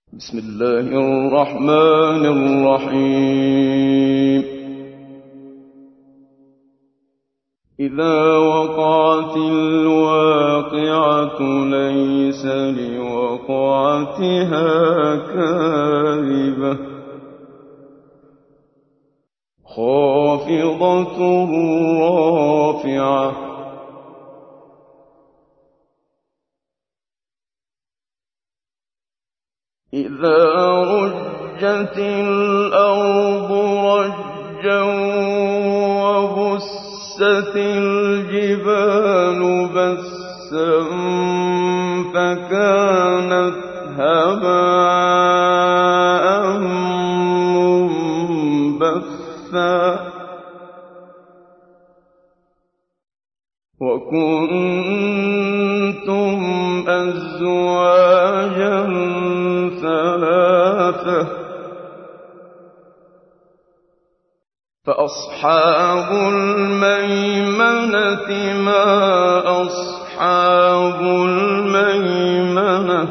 بسم الله الرحمن الرحيم إذا وقعت الواقعة ليس لوقعتها كاذبة خافضة رافعة إذا رجت الأرض رجا وبست الجبال بسا فكانت هباء منبثا وكنتم أزواجا ثلاثة فأصحاب الميمنة ما أصحاب الميمنة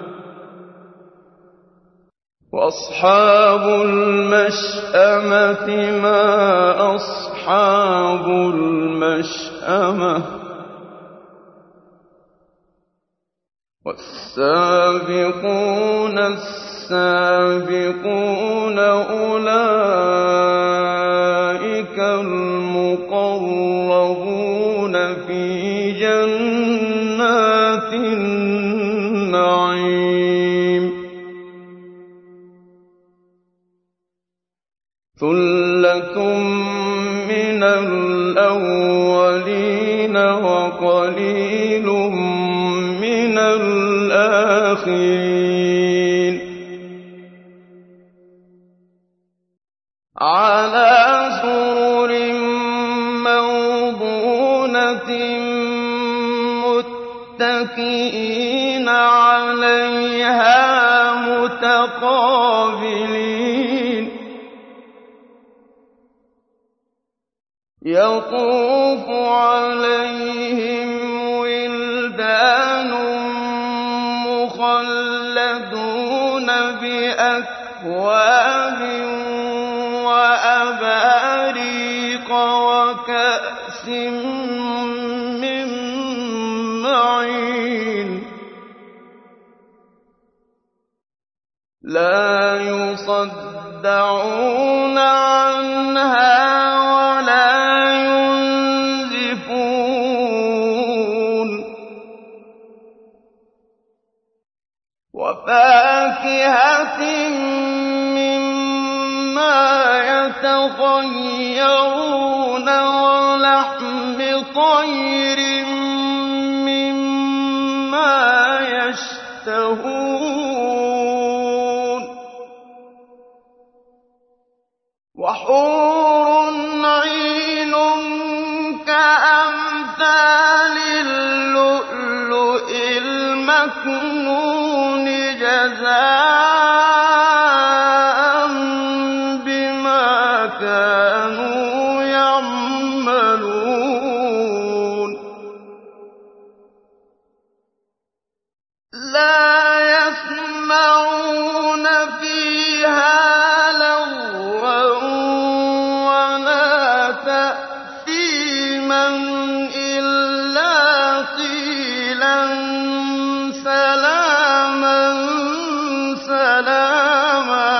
وأصحاب المشأمة ما أصحاب المشأمة والسابقون السابقون أولئك المقربون في جنات النعيم ثلة من الأولين وقليل من الآخرين على سرر موضونة متكئين عليها متقابلين يطوف عليهم ولدان مخلدون بأكواب وأباريق وكأس من معين لا يصدعون عنها ولا ينزفون وفاكهة مما يتخيرون ولحم طير مما يشتهون وحور عين كأمثال اللؤلؤ المكنون جزاء بما كانوا يعملون لا يسمعون فيها لغوا ولا تأثيما إلا قيلا سلاما سلاما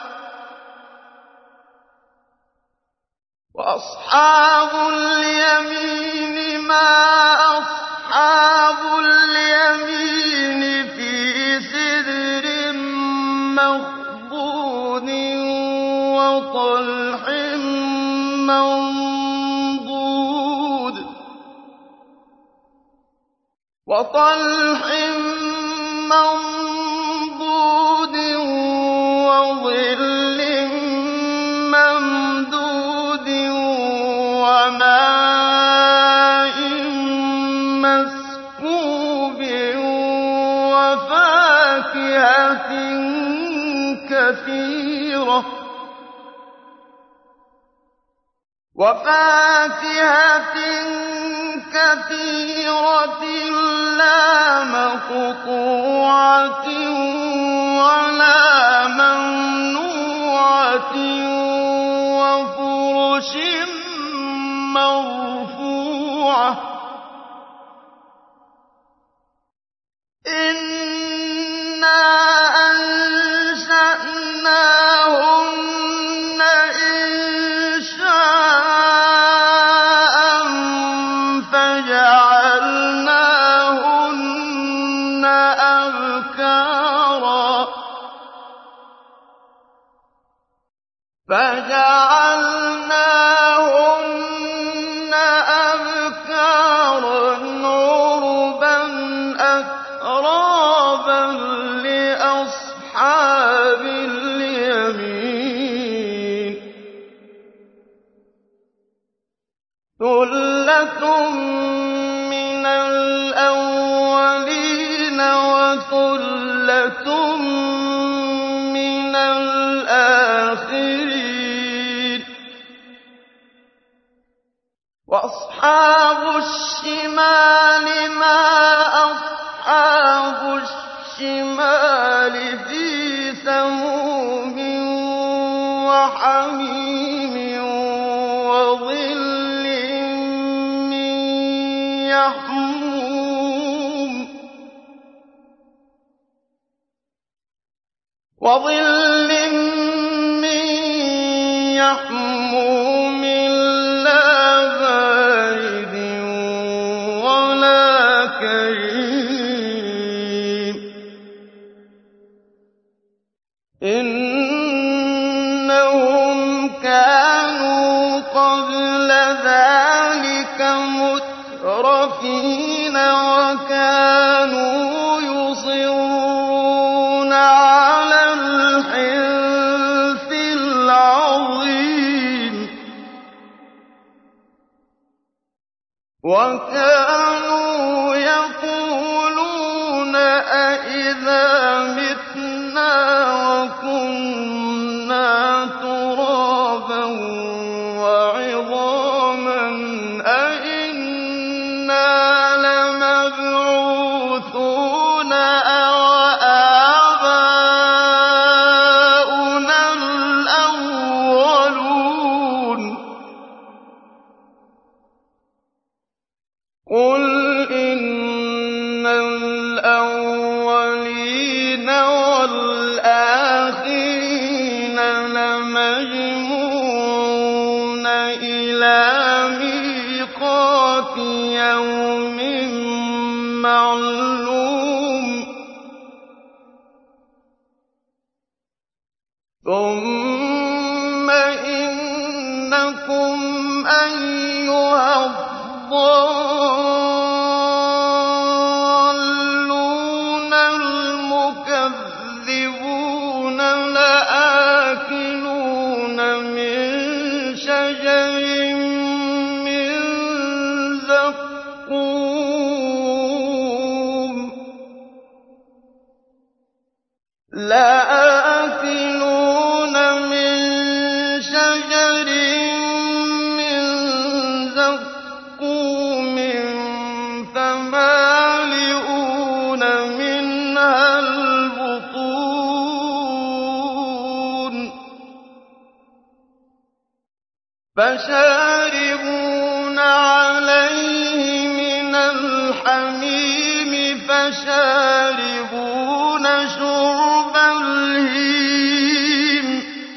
وأصحاب اليمين ما أصحاب اليمين في سدر مخضود وطلح منضود وظل ممدود وماء مسكوب وفاكهة كثيرة لا مقطوعة ولا نَارًا فَجَعَلْنَاهُنَّ أَبْكَارًا عُرُبًا أَتْرَابًا لِّأَصْحَابِ الْيَمِينِ ثُلَّةٌ مِّنَ الْأَوَّلِينَ وَثُلَّةٌ مِّنَ الْآخِرِينَ وَأَصْحَابُ الشِّمَالِ مَا أَصْحَابُ الشِّمَالِ فِي سَمُومٍ وَحَمِيمٍ وَظِلٍّ مِّن يَحْمُومٍ لَّا بَارِدٍ وَلَا كَرِيمٍ إِنَّهُمْ كَانُوا قَبْلَ ذَٰلِكَ مُتْرَفِينَ وَكَانُوا يُصِرُّونَ عَلَى الْحِنثِ الْعَظِيمِ وَكَانُوا يَقُولُونَ أَإِذَا مِتْنَا وَكُنَّا تُرَابًا وَعِظَامًا أَإِنَّا لَمَبْعُوثُونَ أَوْ آبَاؤُنَا الْأَوَّلُونَ قُلْ إِنَّ الْأَوَّلِينَ وَالْآخِرِينَ لَمَجْمُوعُونَ إِلَىٰ مِيقَاتِ يَوْمٍ مَّعْلُومٍ ثُمَّ إِنَّكُمْ أَيُّهَا الضَّالُّونَ الْمُكَذِّبُونَ لَآكِلُونَ مِن شَجَرٍ مِّن زَقُّومٍ فَمَالِئُونَ مِنْهَا الْبُطُونَ فَشَارِبُونَ عَلَيْهِ مِنَ الْحَمِيمِ فَشَارِبُونَ شُرْبَ الْهِيمِ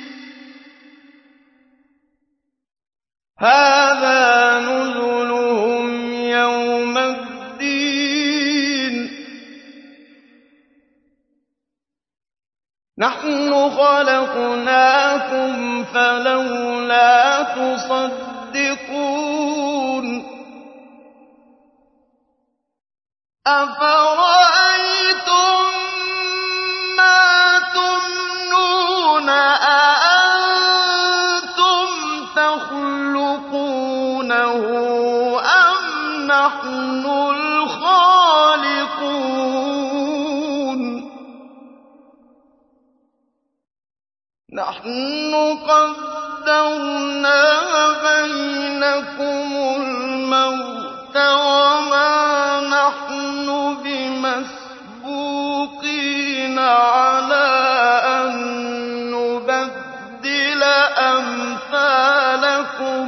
هَٰذَا نُزُلُهُمْ يَوْمَ الدِّينِ نَحْنُ خَلَقْنَاكُمْ فَلَوْلَا تُصَدِّقُونَ أَفَرَأَيْتُم مَّا تُمْنُونَ أَأَنتُمْ تَخْلُقُونَهُ أَمْ نَحْنُ الْخَالِقُونَ نَحْنُ قَدَّرْنَا بَيْنَكُمُ الْمَوْتَ وَمَا نَحْنُ بِمَسْبُوقِينَ عَلَىٰ أَن نُّبَدِّلَ أَمْثَالَكُمْ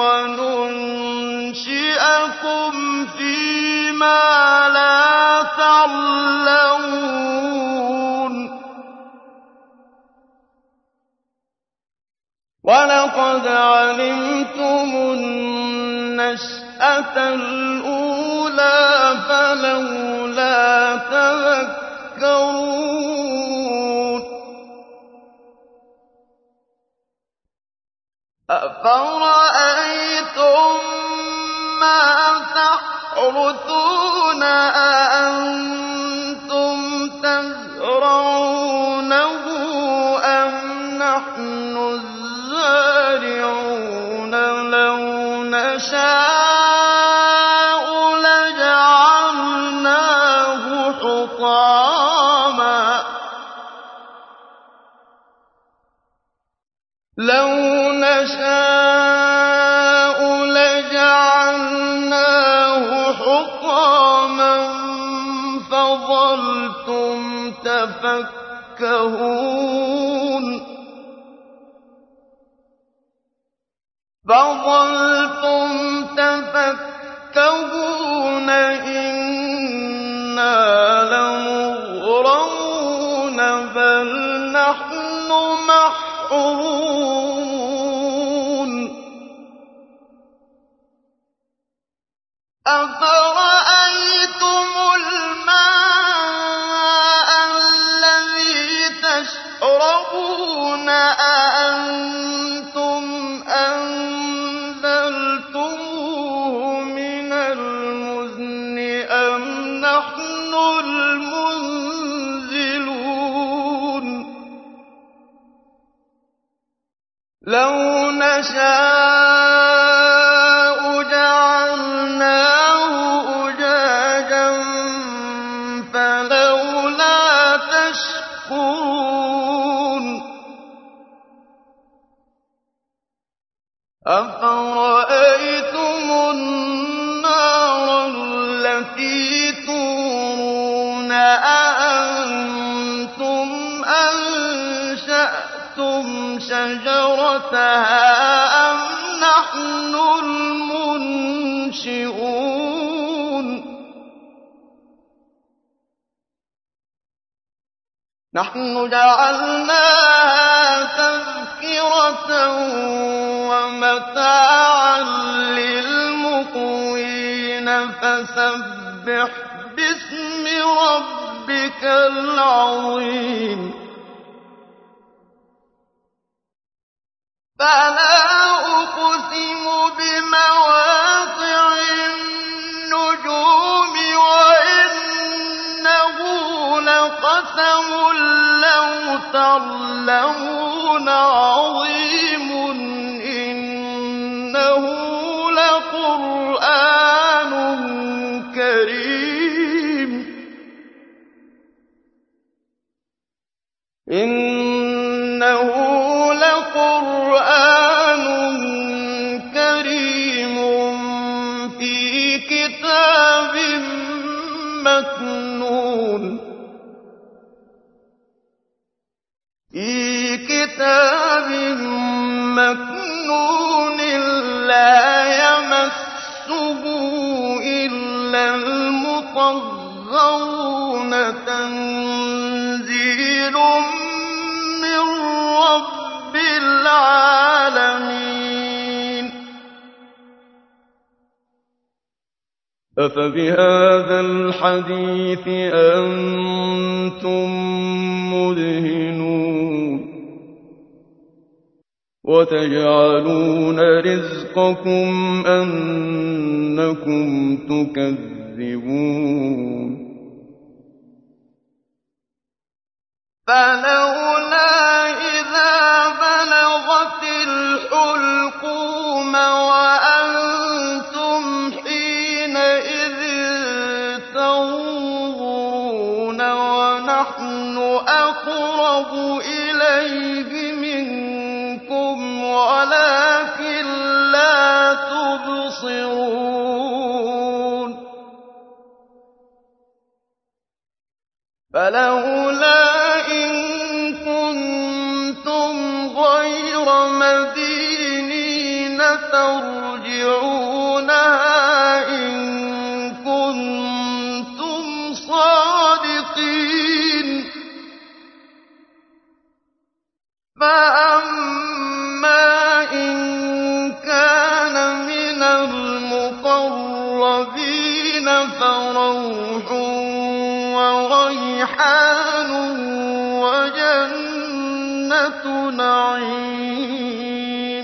وَنُنشِئَكُمْ فِي مَا لَا تَعْلَمُونَ وَلَقَدْ عَلِمْتُمُ النَّشْأَةَ الْأُولَىٰ فَلَوْلَا تَذَكَّرُونَ تَذَكَّرُونَ أَفَرَأَيْتُم مَّا تَحْرُثُونَ أَأَنتُمْ تَزْرَعُونَهُ أَمْ نَحْنُ الزَّارِعُونَ لَوْ نَشَاءُ لَجَعَلْنَاهُ حُطَامًا فَظَلْتُمْ تَفَكَّهُونَ إِنَّا لَمُغْرَمُونَ بَلْ نَحْنُ مَحْرُومُونَ أَفَرَأَيْتُمُ الْمَاءَ الَّذِي تَشْرَبُونَ أَأَنتُمْ أَنزَلْتُمُوهُ مِنَ الْمُزْنِ أَمْ نَحْنُ الْمُنزِلُونَ لَوْ نَشَاءُ جَعَلْنَاهُ أُجَاجًا فَلَوْلَا تَشْكُرُونَ أَفَرَأَيْتُمُ النَّارَ الَّتِي تُورُونَ أَأَنتُمْ أَنشَأْتُمْ شَجَرَتَهَا أَمْ نَحْنُ الْمُنشِئُونَ نَحْنُ جَعَلْنَاهَا تَذْكِرَةً وَمَتَاعًا لِّلْمُقْوِينَ فَسَبِّحْ بِاسْمِ رَبِّكَ الْعَظِيمِ فَلَا أُقْسِمُ بِمَوَاقِعِ النُّجُومِ وَإِنَّهُ لَقَسَمٌ لَّوْ تَعْلَمُونَ عَظِيمٌ إِنَّهُ لَقُرْآنٌ كَرِيمٌ فِي كِتَابٍ مَّكْنُونٍ لَّا يَمَسُّهُ إِلَّا الْمُطَهَّرُونَ تَنزِيلٌ مِّن رَّبِّ الْعَالَمِينَ أَفَبِهَٰذَا الْحَدِيثِ أَنتُم مُّدْهِنُونَ وَتَجْعَلُونَ رِزْقَكُمْ أَنَّكُمْ تُكَذِّبُونَ فَلَوْلَا إِذَا بَلَغَتِ الْحُلْقُومَ وَأَنتُمْ حِينَئِذٍ تَنظُرُونَ وَنَحْنُ أَقْرَبُ إِلَيْهِ مِنكُمْ وَلَٰكِن لَّا تُبْصِرُونَ فَلَوْلَا إِن كُنتُمْ غَيْرَ مَدِينِينَ تَرْجِعُونَهَا إِن كُنتُمْ صَادِقِينَ فَأَمَّا إِن كَانَ مِنَ الْمُقَرَّبِينَ فَرَوْحٌ وَرَيْحَانٌ وَجَنَّةُ نَعِيمٍ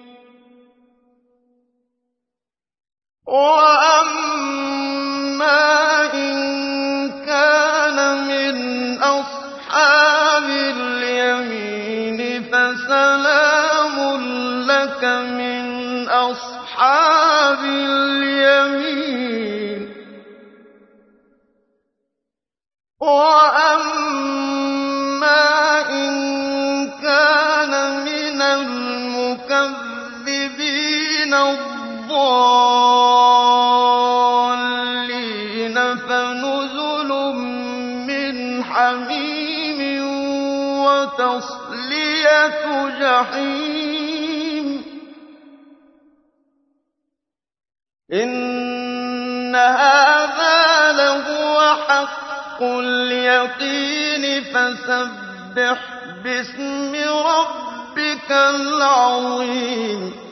وَأَمَّا إِن كَانَ مِنْ أَصْحَابِ الْيَمِينِ فَسَلَامٌ لَّكَ مِنْ أَصْحَابِ الْيَمِينِ وَأَمَّا إِن كَانَ مِنَ الْمُكَذِّبِينَ الضَّالِّينَ فَنُزُلٌ مِّنْ حَمِيمٍ وَتَصْلِيَةُ جَحِيمٍ إِنَّ هَٰذَا لَهُوَ حَقُّ الْيَقِينِ فَسَبِّحْ بِاسْمِ رَبِّكَ الْعَظِيمِ